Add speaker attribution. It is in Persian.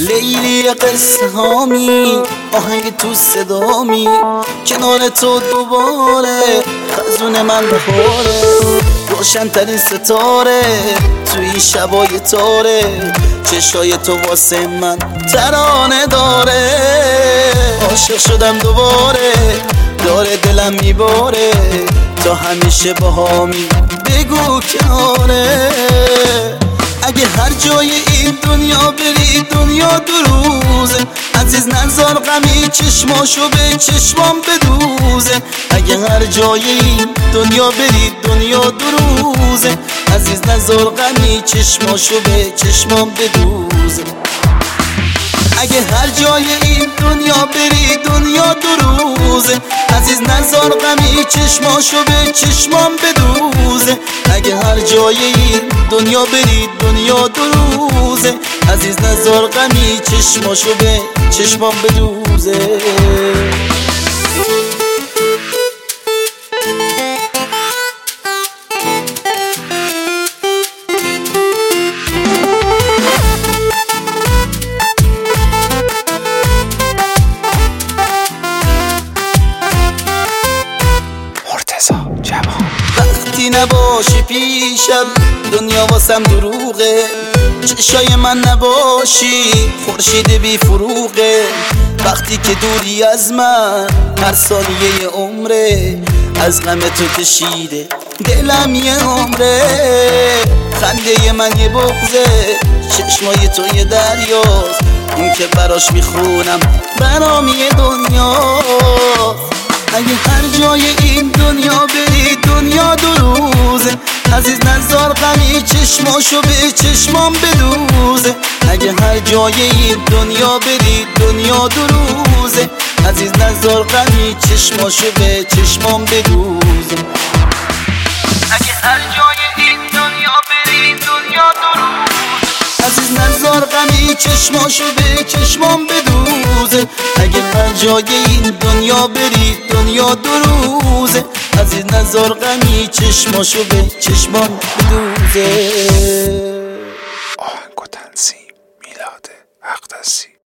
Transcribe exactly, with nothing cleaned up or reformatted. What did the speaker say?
Speaker 1: لیلی قصه هامی آهنگ تو صدامی کنار تو دوباره خزون من بخوره روشن ترین ستاره توی این شبای تاره چشای تو واسه من ترانه داره عاشق شدم دوباره داره دلم میباره تا همیشه باهامی بگو کناره اگه هر جای این دنیا بری دنیا دو روزه عزیز نزار غمی چشماشو به چشمام بدوزه اگه هر جای این دنیا بری دنیا دو روزه عزیز نزار غمی چشماشو به چشمام بدوزه اگه هر جای این دنیا بری دنیا دو روزه عزیز نزار غمی چشماشو به چشمام بدوزه اگه هر جای این دنیا بری دنیا دو روزه عزیز نزار غمی چشماشو به چشمام بدوزه وقتی نباشی پیشم دنیا واسم دروغه چشای من نباشی خورشید بی فروغه وقتی که دوری از من هر ثانیه عمره از غم تو کشیده دلم یه عمره خنده من یه بغضه چشمای تو یه دریاست اون که براش میخونم برام یه دنیاست اگه هر جای این دنیا بری دنیا دو روزه عزیز نزار غمی چشماشو به چشمام بدوزه اگه هر جای این دنیا بری دنیا دو روزه عزیز نزار غمی چشماشو به چشمام بدوزه اگه هر جای این دنیا بری دنیا دو روزه عزیز نزار غمی چشماشو به چشمام بدوزه اگه هر جای این دنیا بری دنیا دو روزه عزیز نزار غمی چشماشو به چشمام بدوزه.
Speaker 2: آهنگ و تنظیم میلاد اقدسی.